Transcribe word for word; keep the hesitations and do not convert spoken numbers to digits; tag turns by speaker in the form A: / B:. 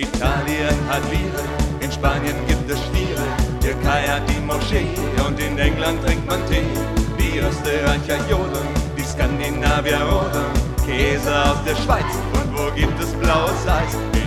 A: Italien hat Lire, in Spanien gibt es Stiere, Türkei hat die Moschee und in England trinkt man Tee. Die Österreicher jodeln, die Skandinavier rodeln, Käse aus der Schweiz und wo gibt es blaues Eis?